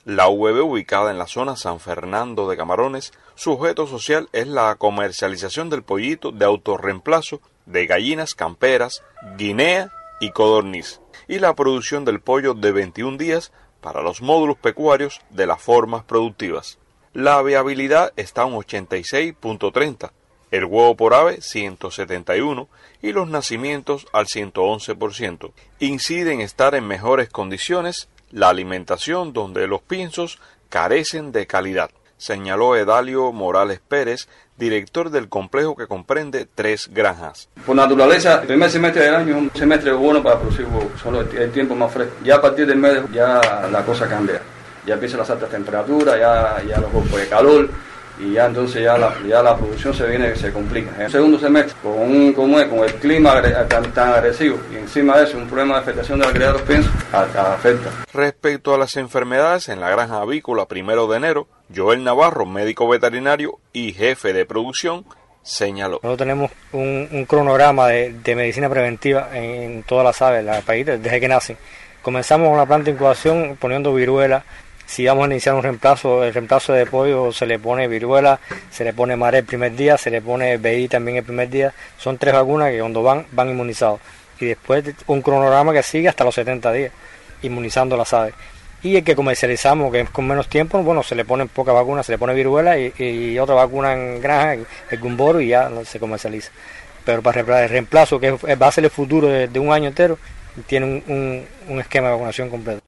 La VB, ubicada en la zona San Fernando de Camarones, su objeto social es la comercialización del pollito de autorreemplazo de gallinas camperas, guinea y codorniz, y la producción del pollo de 21 días para los módulos pecuarios de las formas productivas. La viabilidad está en 86.30, el huevo por ave 171 y los nacimientos al 111%. Incide en estar en mejores condiciones la alimentación, donde los piensos carecen de calidad, señaló Edalio Morales Pérez, director del complejo que comprende 3 granjas. Por naturaleza, el primer semestre del año es un semestre bueno para producir huevos, solo el tiempo más fresco. Ya a partir del mes ya la cosa cambia, ya empiezan las altas temperaturas, ya los golpes de calor, y ya entonces ya la producción se complica. En el segundo semestre, con el clima tan agresivo y encima de eso un problema de afectación de la calidad de los piensos, afecta. Respecto a las enfermedades en la granja avícola 1 de enero, Joel Navarro, médico veterinario y jefe de producción, señaló. Nosotros tenemos un cronograma de medicina preventiva en todas las aves del país desde que nacen. Comenzamos con la planta de incubación poniendo viruela. Si vamos a iniciar el reemplazo de pollo, se le pone viruela, se le pone maré el primer día, se le pone BI también el primer día. Son 3 vacunas que cuando van inmunizados. Y después un cronograma que sigue hasta los 70 días, inmunizando las aves. Y el que comercializamos, que es con menos tiempo, bueno, se le ponen pocas vacunas, se le pone viruela y otra vacuna en granja, el gumboro, y ya se comercializa. Pero para el reemplazo, que va a ser el futuro de un año entero, tiene un esquema de vacunación completo.